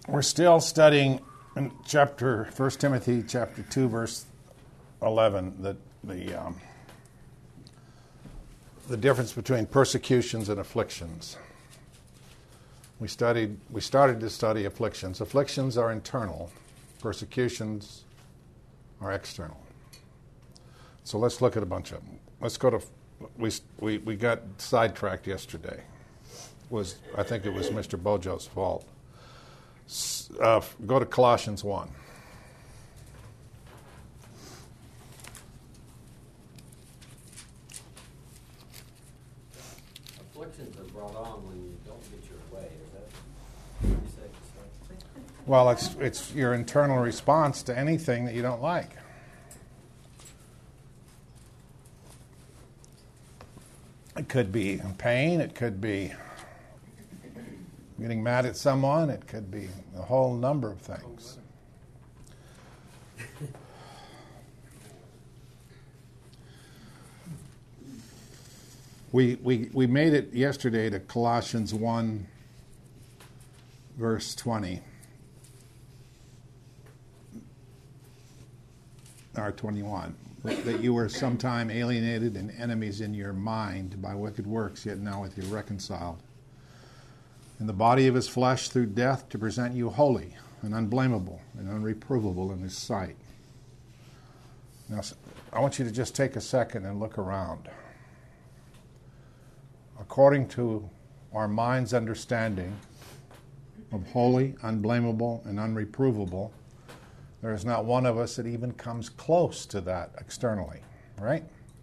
We're still studying in 1 Timothy chapter 2, verse 11, the difference between persecutions and afflictions. We started to study afflictions. Afflictions are internal. Persecutions are external. So let's look at a bunch of them. Let's go to, we got sidetracked yesterday. I think it was Mr. Bojo's fault. Go to Colossians 1. Afflictions are brought on when you don't get your way. Is that what you say? Well, it's your internal response to anything that you don't like. It could be pain. It could be getting mad at someone. It could be a whole number of things. We made it yesterday to Colossians 1, verse 20. Or 21. That you were sometime alienated and enemies in your mind by wicked works, yet now with you reconciled in the body of his flesh through death, to present you holy and unblameable and unreprovable in his sight. Now, I want you to just take a second and look around. According to our mind's understanding of holy, unblameable, and unreprovable, there is not one of us that even comes close to that externally, right?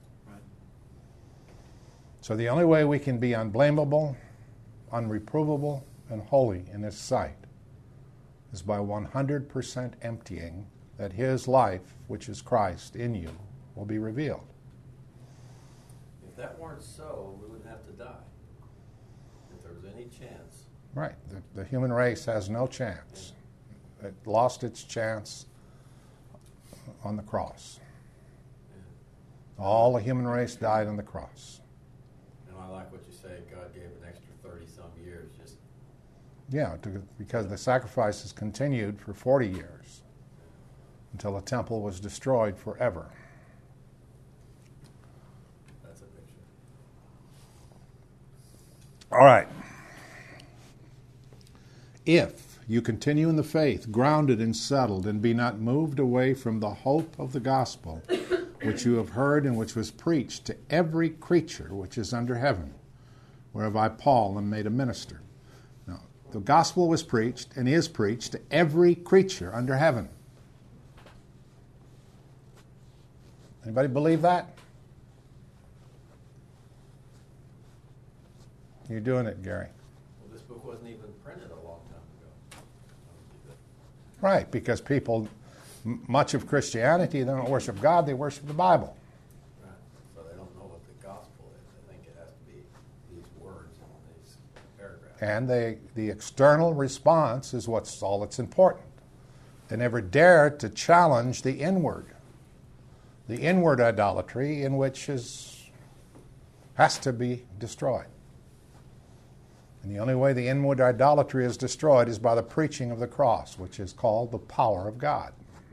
So the only way we can be unblameable, unreprovable, and holy in his sight is by 100% emptying that his life, which is Christ in you, will be revealed. If that weren't so, we wouldn't have to die. If there was any chance. Right. The human race has no chance. It lost its chance on the cross. All the human race died on the cross. And I like what you say, God gave an extra 30-some years. Because the sacrifices continued for 40 years until the temple was destroyed forever. That's a picture. All right. If you continue in the faith, grounded and settled, and be not moved away from the hope of the gospel, which you have heard and which was preached to every creature which is under heaven, whereof I, Paul, am made a minister. Now, the gospel was preached and is preached to every creature under heaven. Anybody believe that? You're doing it, Gary. Well, this book wasn't even printed a long time ago. Right, because people, much of Christianity, they don't worship God, they worship the Bible. Right. So they don't know what the gospel is. I think it has to be these words in these paragraphs. And the external response is all that's important. They never dare to challenge the inward idolatry in which has to be destroyed. And the only way the inward idolatry is destroyed is by the preaching of the cross, which is called the power of God.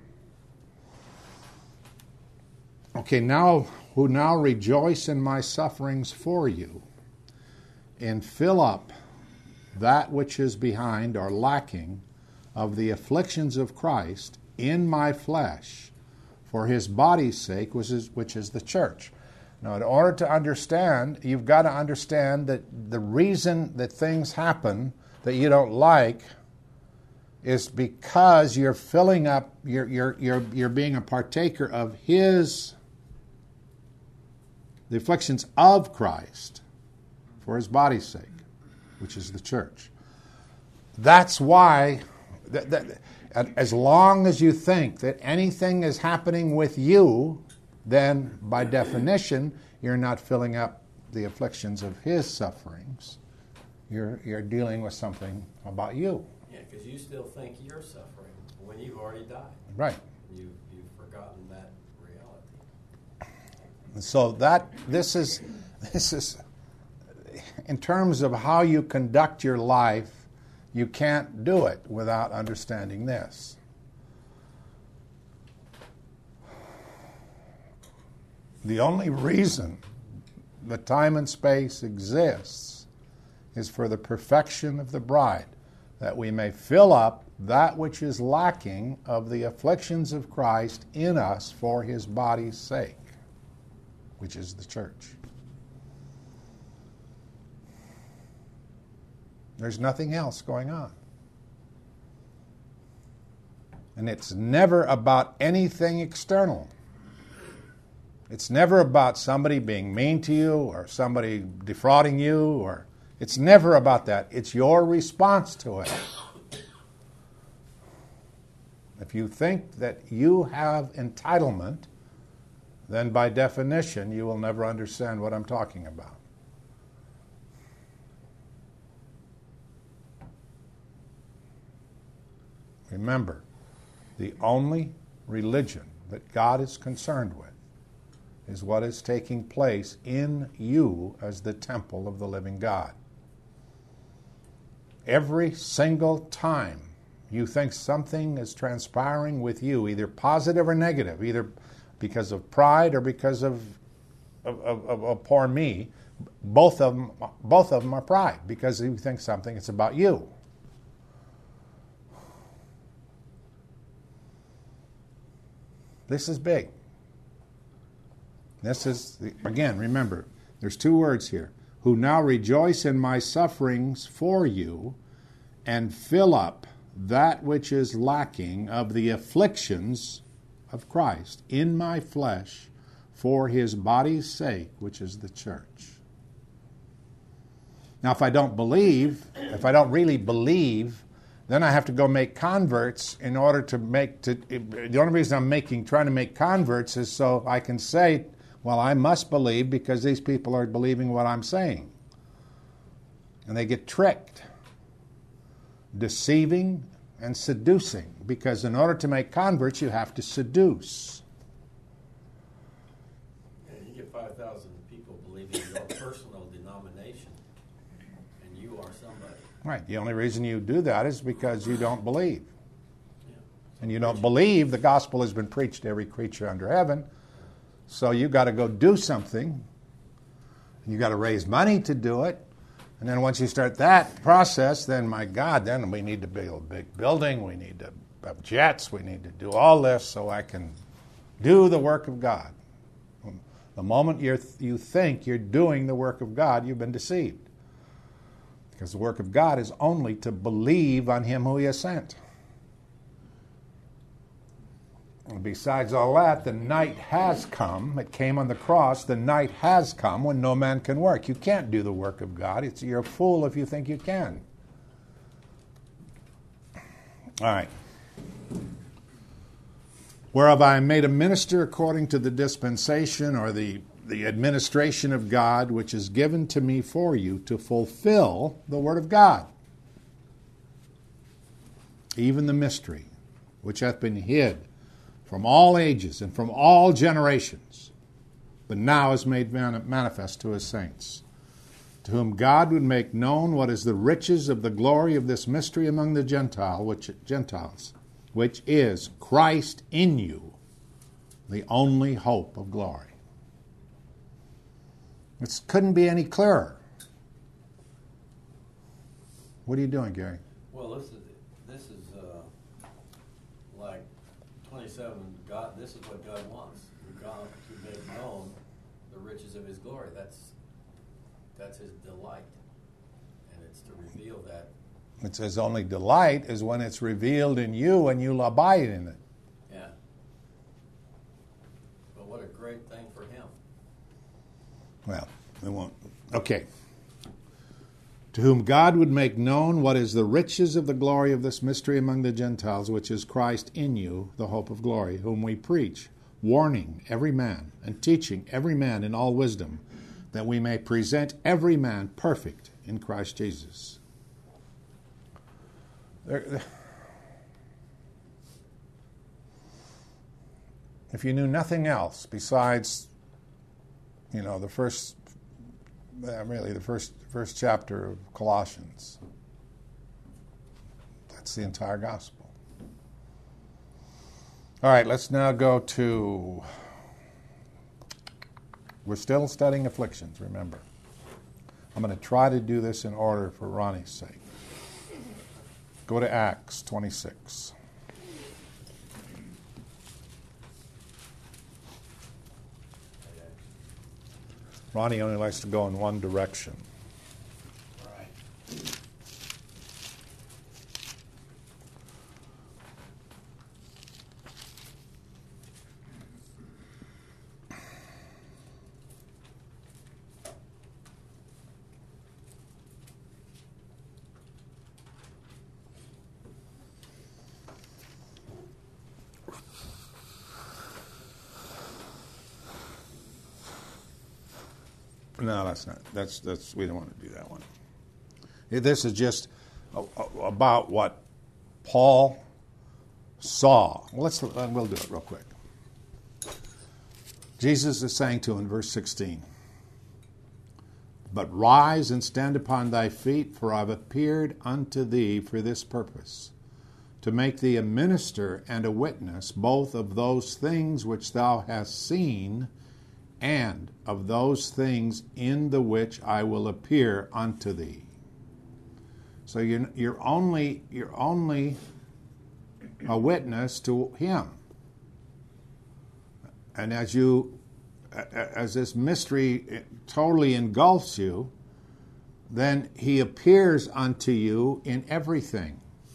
Okay, who now rejoice in my sufferings for you, and fill up that which is behind or lacking of the afflictions of Christ in my flesh, for his body's sake, which is the church. Now, in order to understand, you've got to understand that the reason that things happen that you don't like is because you're filling up, you're being a partaker of the afflictions of Christ for his body's sake, which is the church. That's why, as long as you think that anything is happening with you, then by definition, you're not filling up the afflictions of his sufferings. You're dealing with something about you. Yeah, because you still think you're suffering when you've already died. Right. You've forgotten that reality. So this is in terms of how you conduct your life, You can't do it without understanding this. The only reason that time and space exists is for the perfection of the bride, that we may fill up that which is lacking of the afflictions of Christ in us for his body's sake, which is the church. There's nothing else going on. And it's never about anything external. It's never about somebody being mean to you or somebody defrauding you, or it's never about that. It's your response to it. If you think that you have entitlement, then by definition you will never understand what I'm talking about. Remember, the only religion that God is concerned with is what is taking place in you as the temple of the living God. Every single time you think something is transpiring with you, either positive or negative, either because of pride or because of poor me, both of them are pride, because you think something is about you. This is big. This is, again, remember, there's two words here. Who now rejoice in my sufferings for you, and fill up that which is lacking of the afflictions of Christ in my flesh for his body's sake, which is the church. Now, if I don't really believe, then I have to go make converts in order to the only reason I'm trying to make converts is so I can say, well, I must believe because these people are believing what I'm saying. And they get tricked, deceiving and seducing, because in order to make converts, you have to seduce. Yeah, you get 5,000 people believing in your personal denomination, and you are somebody. Right. The only reason you do that is because you don't believe. Yeah. And you don't believe the gospel has been preached to every creature under heaven. So you've got to go do something. You've got to raise money to do it. And then once you start that process, then my God, then we need to build a big building. We need to have jets. We need to do all this so I can do the work of God. The moment you think you're doing the work of God, you've been deceived. Because the work of God is only to believe on him who he has sent. And besides all that, the night has come. It came on the cross. The night has come when no man can work. You can't do the work of God. You're a fool if you think you can. All right. Whereof I am made a minister according to the dispensation or the administration of God, which is given to me for you to fulfill the word of God, even the mystery which hath been hid from all ages and from all generations, but now is made manifest to his saints, to whom God would make known what is the riches of the glory of this mystery among the Gentiles, which is Christ in you, the only hope of glory. It couldn't be any clearer. What are you doing, Gary? Well, this is like 27. God, this is what God wants. God to make known the riches of his glory. That's his delight, and it's to reveal that. It says only delight is when it's revealed in you and you abide in it. Yeah. But what a great thing for him. Well, we won't. Okay. To whom God would make known what is the riches of the glory of this mystery among the Gentiles, which is Christ in you, the hope of glory, whom we preach, warning every man and teaching every man in all wisdom, that we may present every man perfect in Christ Jesus. If you knew nothing else besides, the first chapter of Colossians, That's the entire gospel. All right, let's now go to... We're still studying afflictions, remember. I'm going to try to do this in order for Ronnie's sake. Go to Acts 26. Ronnie only likes to go in one direction. Right. No, that's not. That's we don't want to do that one. This is just about what Paul saw. We'll do it real quick. Jesus is saying to him in verse 16, "But rise and stand upon thy feet, for I have appeared unto thee for this purpose, to make thee a minister and a witness both of those things which thou hast seen, and of those things in the which I will appear unto thee." So you're only a witness to him. And as this mystery totally engulfs you, then he appears unto you in everything.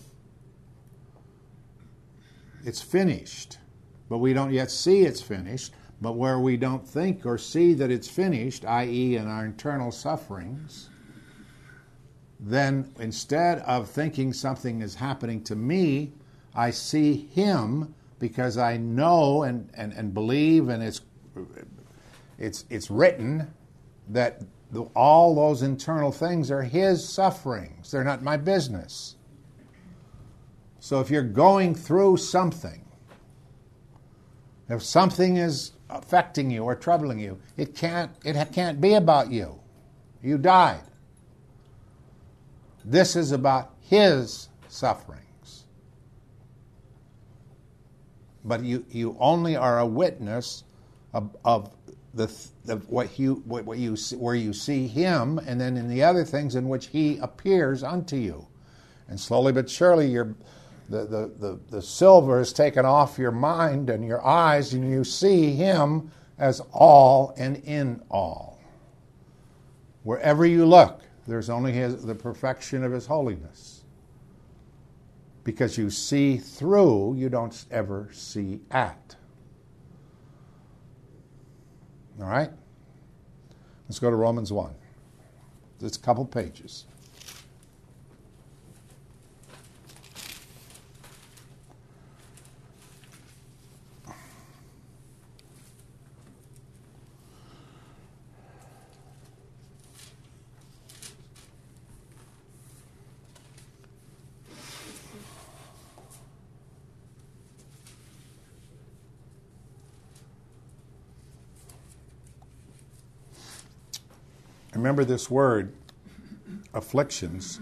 It's finished, but we don't yet see it's finished. But where we don't think or see that it's finished, i.e. in our internal sufferings, then instead of thinking something is happening to me, I see him because I know and believe, and it's written that all those internal things are his sufferings. They're not my business. So if you're going through something, if something is affecting you or troubling you, it can't be about you. You died. This is about his sufferings. But you only are a witness of where you see him, and then in the other things in which he appears unto you. And slowly but surely the silver is taken off your mind and your eyes, and you see him as all and in all. Wherever you look, there's only the perfection of his holiness. Because you see through, you don't ever see at. All right? Let's go to Romans 1. It's a couple pages. Remember this word, afflictions,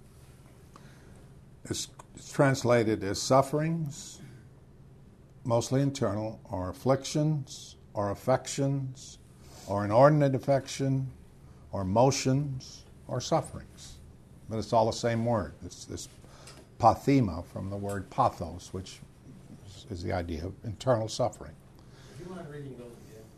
is translated as sufferings, mostly internal, or afflictions, or affections, or inordinate affection, or motions, or sufferings. But it's all the same word. It's this pathema from the word pathos, which is the idea of internal suffering. Do you mind reading those again?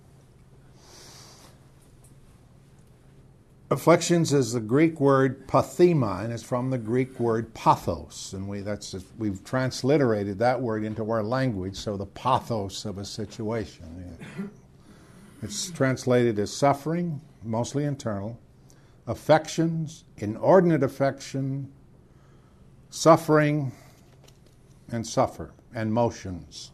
Afflictions is the Greek word pathema, and it's from the Greek word pathos, and we've transliterated that word into our language, so the pathos of a situation. It's translated as suffering, mostly internal, affections, inordinate affection, suffering, and suffer, and motions.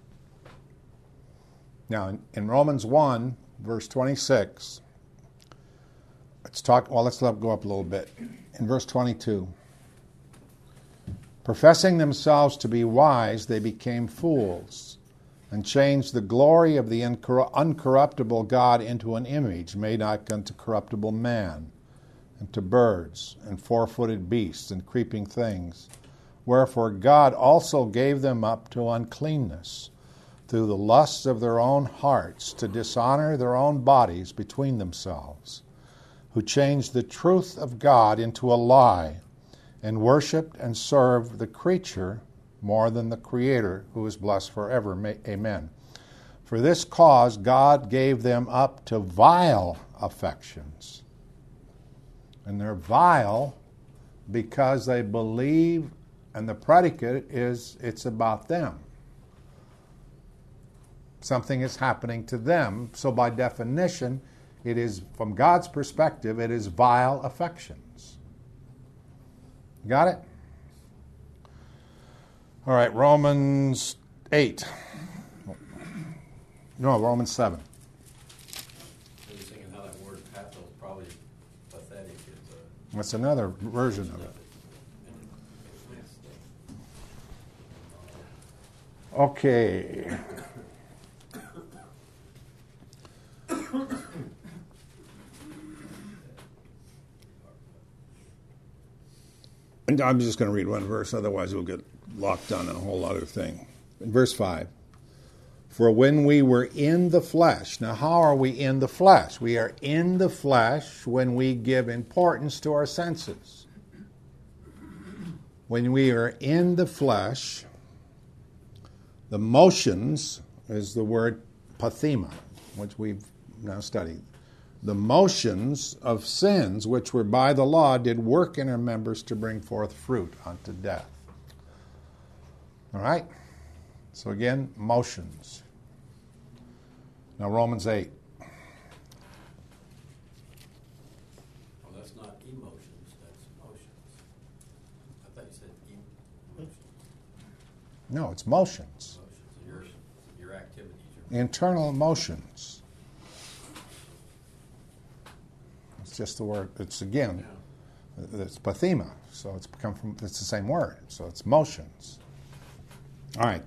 Now, in Romans 1, verse 26, let's go up a little bit. In verse 22, professing themselves to be wise, they became fools, and changed the glory of the uncorruptible God into an image made like unto corruptible man, and to birds, and four-footed beasts, and creeping things. Wherefore God also gave them up to uncleanness through the lusts of their own hearts, to dishonor their own bodies between themselves, who changed the truth of God into a lie, and worshipped and served the creature more than the Creator, who is blessed forever. Amen. For this cause God gave them up to vile affections. And they're vile because they believe, and the predicate is it's about them. Something is happening to them. So by definition, it is, from God's perspective, it is vile affections. Got it? All right, Romans 8. No, Romans 7. I was thinking how that word pathos probably pathetic is. That's another version of it. Okay. And I'm just going to read one verse, otherwise we'll get locked on a whole other thing. In verse 5, for when we were in the flesh. Now, how are we in the flesh? We are in the flesh when we give importance to our senses. When we are in the flesh, the motions is the word pathema, which we've now studied. The motions of sins which were by the law did work in our members to bring forth fruit unto death. All right? So again, motions. Now Romans 8. Well, that's not emotions, that's motions. I thought you said emotions. No, it's motions. Motions, your activities. Internal emotions. It's just the word, it's again, it's pathema. So it's the same word. So it's motions. All right.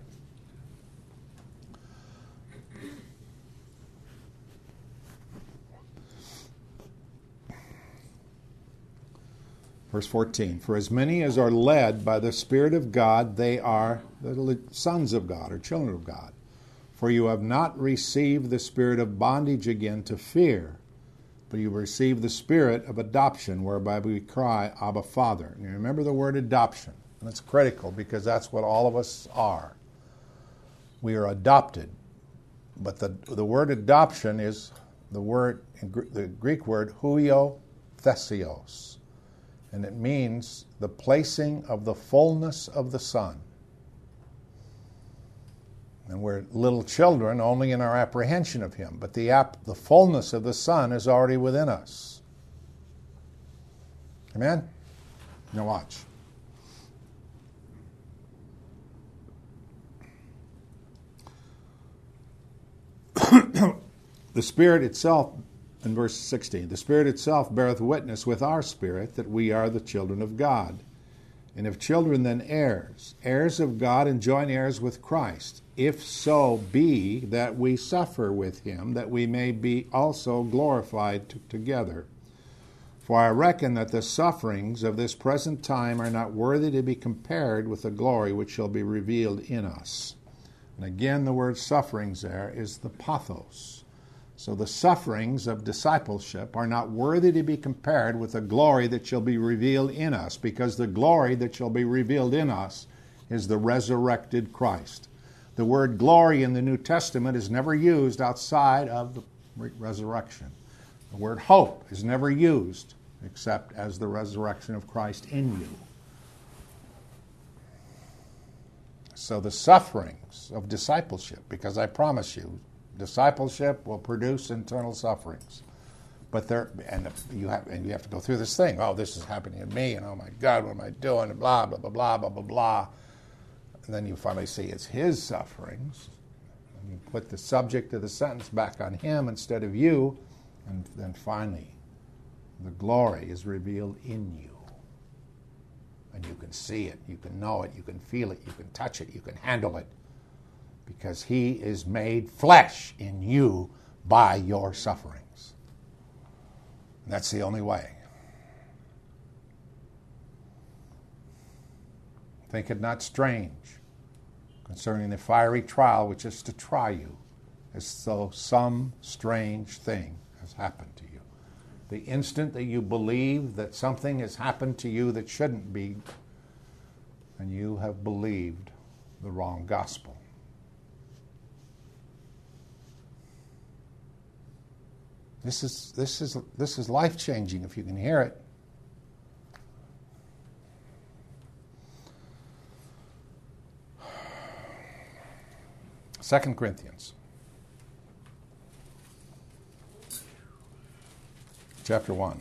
Verse 14, for as many as are led by the Spirit of God, they are the sons of God or children of God. For you have not received the spirit of bondage again to fear, but you received the spirit of adoption, whereby we cry, Abba, Father. And you remember the word adoption. And it's critical because that's what all of us are. We are adopted. But the word adoption is the Greek word huio thesios. And it means the placing of the fullness of the Son. And we're little children only in our apprehension of Him. But the fullness of the Son is already within us. Amen? Now watch. The Spirit itself, in verse 16, the Spirit itself beareth witness with our spirit that we are the children of God. And if children, then heirs, heirs of God and joint heirs with Christ, if so be that we suffer with Him, that we may be also glorified together. For I reckon that the sufferings of this present time are not worthy to be compared with the glory which shall be revealed in us. And again, the word sufferings there is the pathos. So the sufferings of discipleship are not worthy to be compared with the glory that shall be revealed in us, because the glory that shall be revealed in us is the resurrected Christ. The word glory in the New Testament is never used outside of the resurrection. The word hope is never used except as the resurrection of Christ in you. So the sufferings of discipleship, because I promise you, discipleship will produce internal sufferings. But you have to go through this thing. Oh, this is happening to me, and oh my God, what am I doing? And blah, blah, blah, blah, blah, blah, blah. And then you finally see it's His sufferings. And you put the subject of the sentence back on Him instead of you. And then finally, the glory is revealed in you. And you can see it, you can know it, you can feel it, you can touch it, you can handle it. Because He is made flesh in you by your sufferings. And that's the only way. Think it not strange concerning the fiery trial which is to try you, as though some strange thing has happened to you. The instant that you believe that something has happened to you that shouldn't be, and you have believed the wrong gospel. This is life-changing if you can hear it. Second Corinthians chapter 1.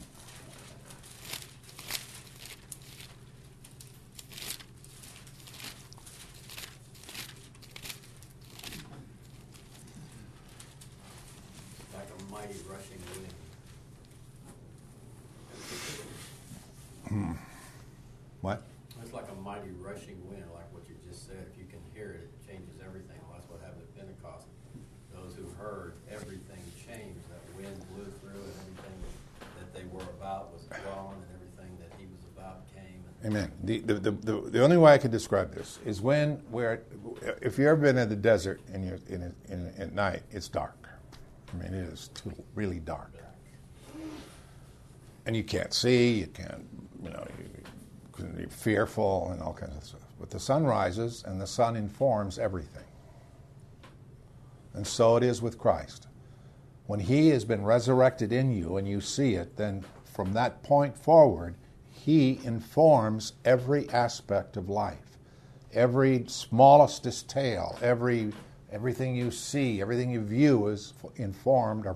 Like a mighty rushing wind. What? It's like a mighty rushing wind, like what you just said. If you can hear it, it changes everything. Well, that's what happened at Pentecost. Those who heard, everything changed. That wind blew through, and everything that they were about was gone, and everything that he was about came. Amen. The only way I can describe this is if you've ever been in the desert and you're at night, it's dark. I mean, it is really dark, and you can't see. You can't, you're fearful and all kinds of stuff. But the sun rises, and the sun informs everything. And so it is with Christ. When he has been resurrected in you and you see it, then from that point forward, he informs every aspect of life. Every smallest detail, everything you see, everything you view is informed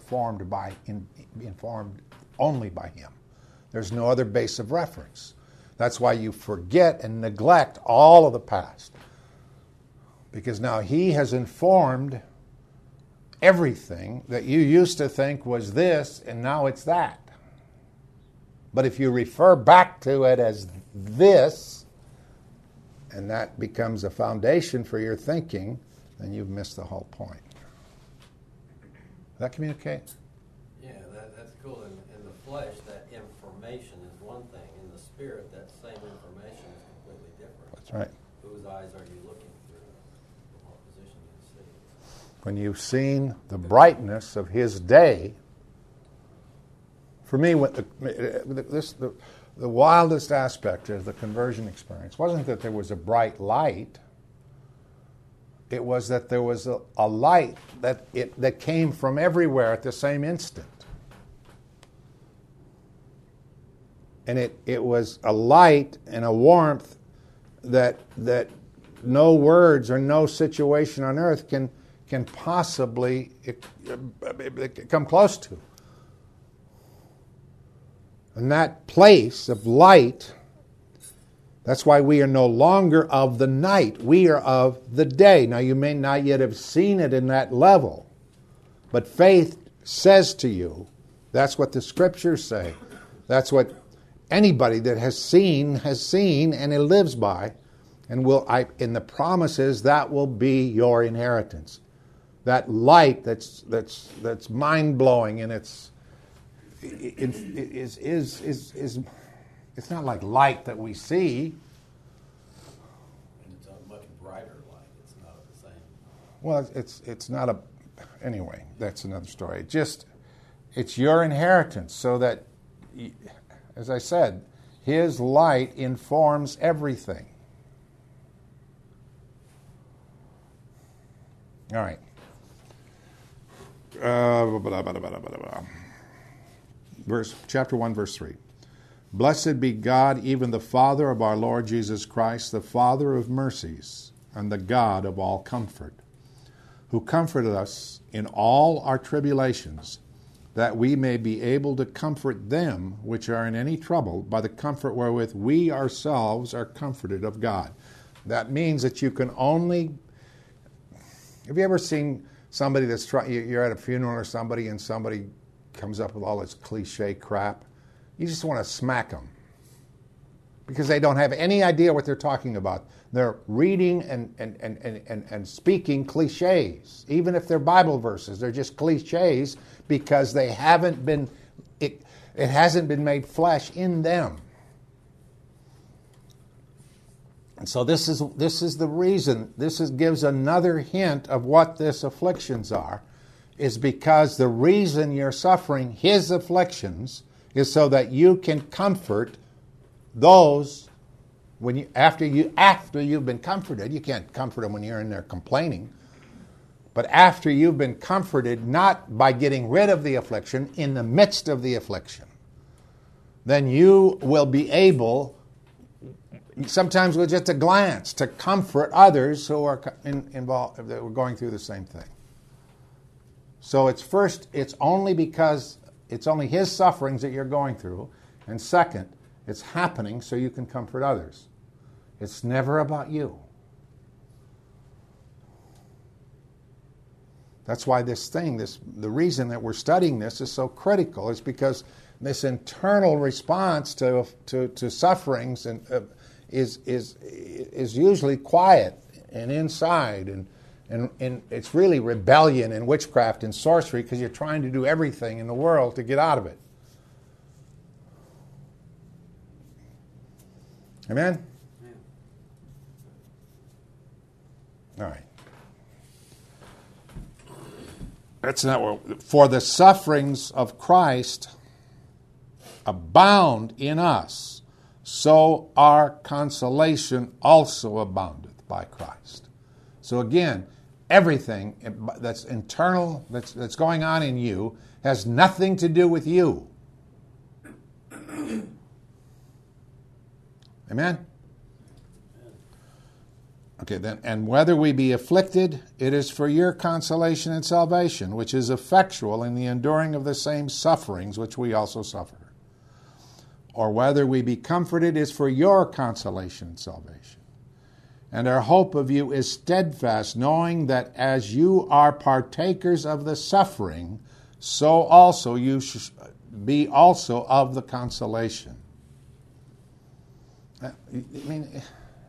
only by him. There's no other base of reference. That's why you forget and neglect all of the past. Because now he has informed everything that you used to think was this, and now it's that. But if you refer back to it as this, and that becomes a foundation for your thinking, then you've missed the whole point. Does that communicate? Yeah, that's cool. In the flesh, that information is one thing. In the spirit, that same information is completely different. That's right. Whose eyes are you looking through? From what position do you see? When you've seen the brightness of his day, for me, the wildest aspect of the conversion experience wasn't that there was a bright light. It was that there was a light that came from everywhere at the same instant. And it was a light and a warmth that no words or no situation on earth can possibly come close to. And that place of light, that's why we are no longer of the night. We are of the day. Now, you may not yet have seen it in that level, but faith says to you, that's what the Scriptures say. That's what anybody that has seen, and it lives by. And in the promises, that will be your inheritance. That light that's mind-blowing, and it's not like light that we see. And it's a much brighter light. It's not the same. Well, it's not a. Anyway, that's another story. It's your inheritance, so that, as I said, his light informs everything. All right. Chapter 1, verse 3. Blessed be God, even the Father of our Lord Jesus Christ, the Father of mercies, and the God of all comfort, who comforted us in all our tribulations, that we may be able to comfort them which are in any trouble by the comfort wherewith we ourselves are comforted of God. That means that you can only... Have you ever seen somebody you're at a funeral or somebody, and somebody comes up with all this cliche crap? You just want to smack them because they don't have any idea what they're talking about. They're reading and speaking cliches. Even if they're Bible verses, they're just cliches because they haven't been, it hasn't been made flesh in them. And so this is the reason. Gives another hint of what this afflictions are, is because the reason you're suffering his afflictions is so that you can comfort those after you've been comforted. You can't comfort them when you're in there complaining. But after you've been comforted, not by getting rid of the affliction, in the midst of the affliction, then you will be able, sometimes with just a glance, to comfort others who are involved, that were going through the same thing. So it's only because it's only his sufferings that you're going through, and second, it's happening so you can comfort others. It's never about you. That's why the reason that we're studying this is so critical is because this internal response to sufferings is usually quiet and inside, and it's really rebellion and witchcraft and sorcery because you're trying to do everything in the world to get out of it. Amen? All right. That's not what. For the sufferings of Christ abound in us, so our consolation also aboundeth by Christ. So again, everything that's internal, that's going on in you, has nothing to do with you. Amen? Okay, then, and whether we be afflicted, it is for your consolation and salvation, which is effectual in the enduring of the same sufferings which we also suffer. Or whether we be comforted is for your consolation and salvation. And our hope of you is steadfast, knowing that as you are partakers of the suffering, so also you should be also of the consolation. I mean,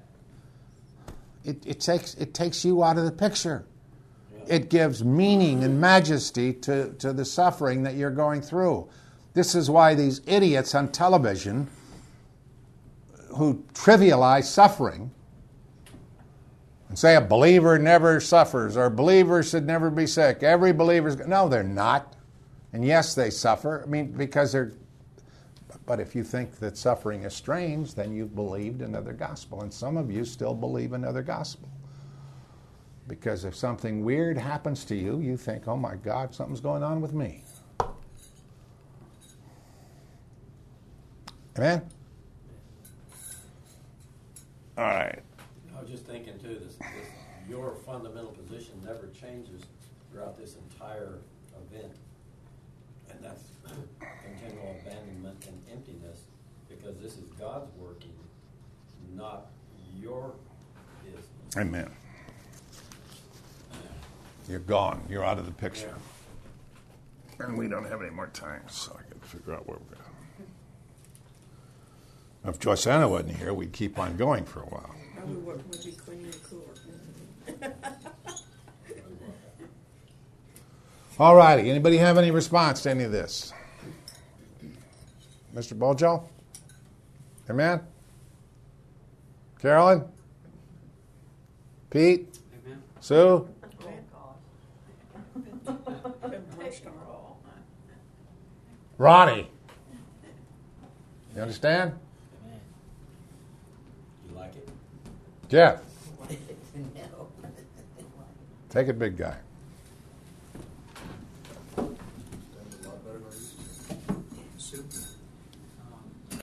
it takes you out of the picture. It gives meaning and majesty to the suffering that you're going through. This is why these idiots on television who trivialize suffering and say a believer never suffers or believers should never be sick. Every believer's... No, they're not. And yes, they suffer. I mean, because they're... But if you think that suffering is strange, then you've believed another gospel. And some of you still believe another gospel. Because if something weird happens to you, you think, oh my God, something's going on with me. Amen? All right. I was just thinking, too, your fundamental position never changes throughout this entire event. And that's continual abandonment and emptiness, because this is God's working, not your business. Amen. You're gone. You're out of the picture. Yeah. And we don't have any more time, so I got to figure out where we're going. If Joyceanna wasn't here, we'd keep on going for a while. Probably would be cleaner and cooler. All righty. Anybody have any response to any of this? Mr. Bojo? Amen? Carolyn? Pete? Amen. Sue? Ronnie? You understand? You like it? Jeff? Take it, big guy. Soup.